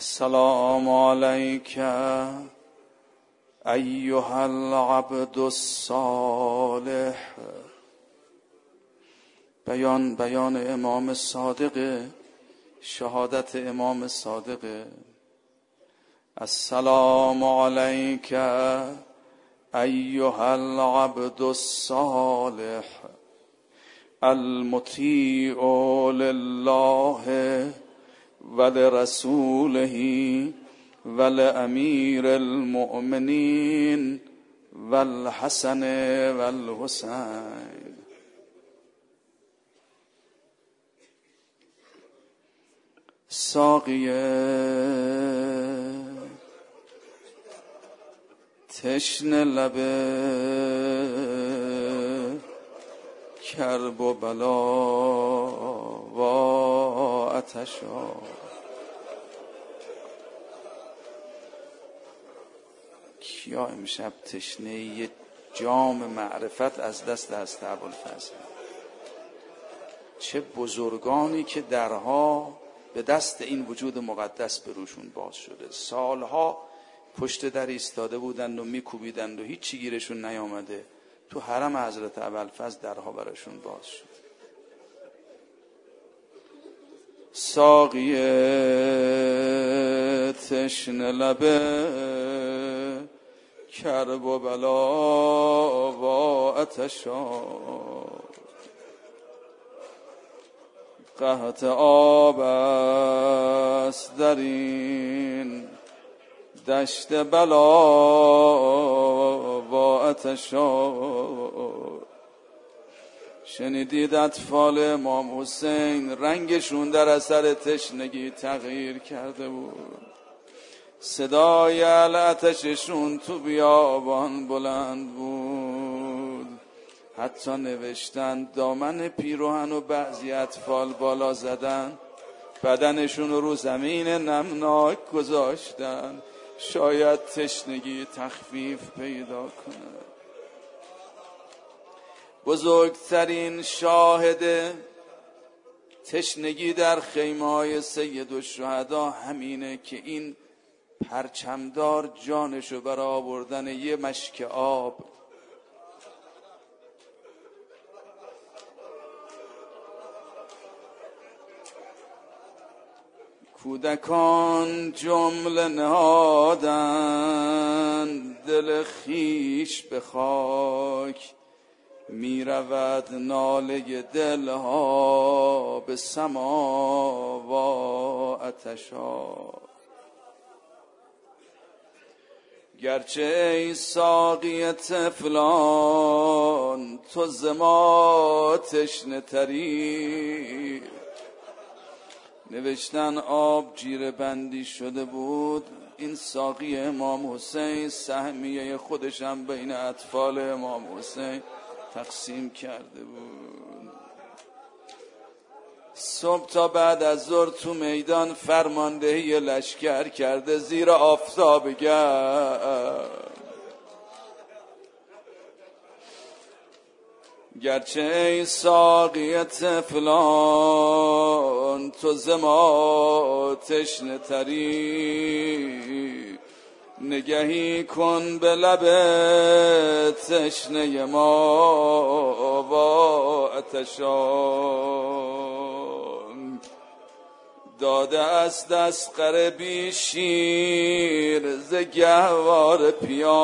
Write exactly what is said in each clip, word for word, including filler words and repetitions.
السلام عليك أيها العبد الصالح. بیان بیان امام صادق، شهادت امام صادق. السلام عليك أيها العبد الصالح المطيع لله ولرسوله ولأمير المؤمنين والحسن والحسين. ساقیه تشنه لبه کرب و بلا و آتشا. کیا امشب تشنه یه جام معرفت از دست هست ابوالفضل؟ چه بزرگانی که درها به دست این وجود مقدس به روشون باز شده. سالها پشت در ایستاده بودند و میکوبیدند و هیچی گیرشون نیامده. تو حرم حضرت ابوالفضل درها براشون باز شد. ساقی تشنه لبه کرب و بلا و آتشا. قحط آب است در این دشت بلا و آتشا. شنیدید اطفال امام حسین رنگشون در اثر تشنگی تغییر کرده بود. صدای العطششون تو بیابان بلند بود. حتی نوشتن دامن پیراهن و بعضی اطفال بالا زدن، بدنشون رو زمین نمناک گذاشتن، شاید تشنگی تخفیف پیدا کنه. بزرگترین شاهد تشنگی در خیمه‌های سیدالشهدا همینه که این پرچمدار جانشو برای آوردن یه مشک آب کودکان جمله نهادن دل خیش به خاک. می رود ناله دلها به سما و آتشا. گرچه ای ساقی طفلان تو ز ما تشنه تری. نوشتن آب جیره بندی شده بود. این ساقی امام حسین سهمیه خودشم بین اطفال امام حسین تقسیم کرده بود. صبح تا بعد از ظهر تو میدان فرماندهی لشکر کرده زیر آفتاب گرم. گرچه ای ساقی طفلان تو ز ما تشنه تری. نگهی کن به لب تشنه ما و آتشان. داده است دستقر بی شیر ز گهوار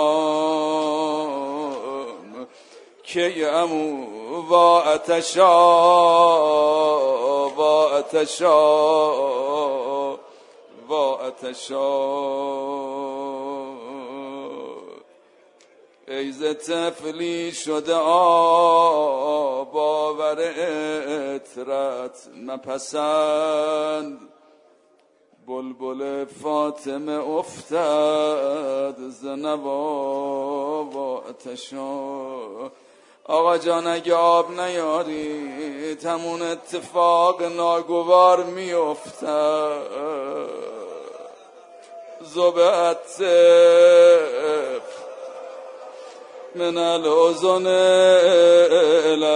پیام. که امو و آتشا و آتشا و آتشا. ای ز طفلی شده آب آور عطرت مپسند. بلبل فاطمه افتد ز نوا و آتشا. آقا جان اگه آب نیاری تمون اتفاق ناگوار میافتد. زبعت من الأذن إلى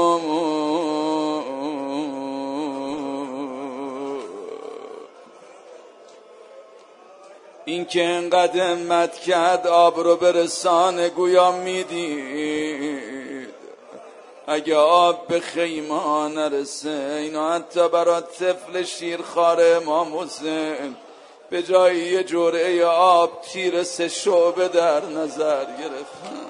الأذن این که انقدر همت کرد آب رو برسانه گویا میدید اگه آب به خیمه نرسه. اینا حتی برای طفل شیرخوار امام حسین به جای یه جرعه آب تیر سه شعبه در نظر گرفتن.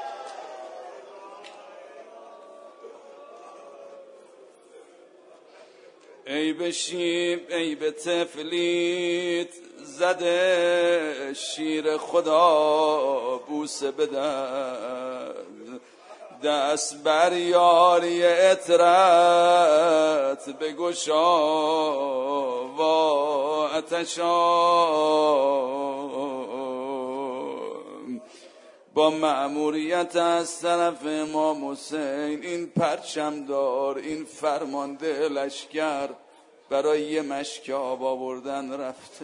ای به شیب ای به طفلیت زده شیر خدا بوسه بدن، دست بر یاری اطرت بگشا و آتشا. با مأموریت از طرف امام حسین این پرچمدار، این فرمانده لشکر برای یه مشک آب آوردن رفته.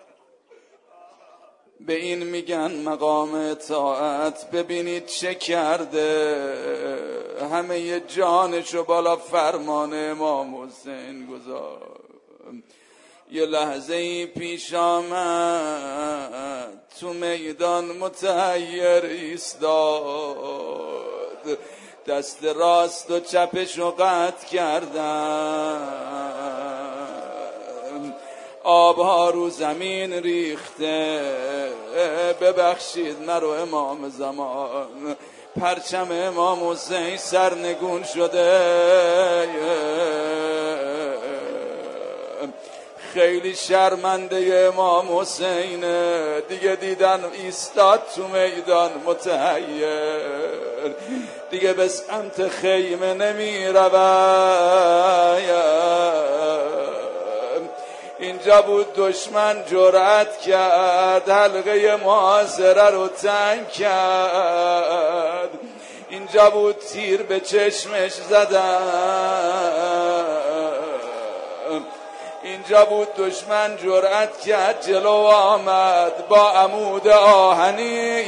به این میگن مقام اطاعت. ببینید چه کرده، همه ی جانشو بالا فرمان امام حسین گذار. یه لحظه ای پیش آمد تو میدان متحیر ایستاد، دست راست و چپشو قطع کردن، آبها رو زمین ریخته. ببخشید مرو امام زمان، پرچم امام حسین سرنگون شده. خیلی شرمنده امام حسین دیگه، دیدن ایستاد تو میدان متحیر، دیگه به سمت خیمه نمی رود. اینجا بود دشمن جرأت کرد حلقه محاصره رو تنگ کرد، اینجا بود تیر به چشمش زدن، اینجا بود دشمن جرأت کرد جلو آمد با عمود آهنی.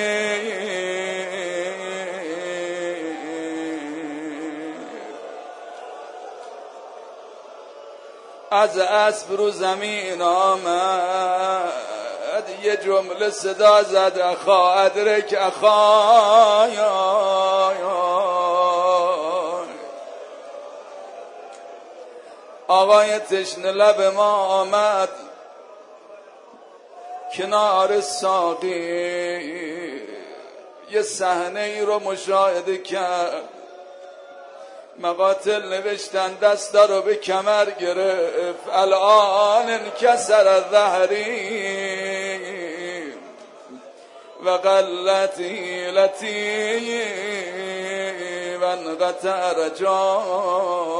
از اسب رو زمین آمد، یه جمله صدا زد اخا ادرک اخا. آقای تشنه لب ما آمد کنار ساقی، یه صحنه ای رو مشاهده کرد. مقاتل نوشتن دستا رو به کمر گرفت، الان انکسر ظهری و قلت حیلتی و انقطع رجایی.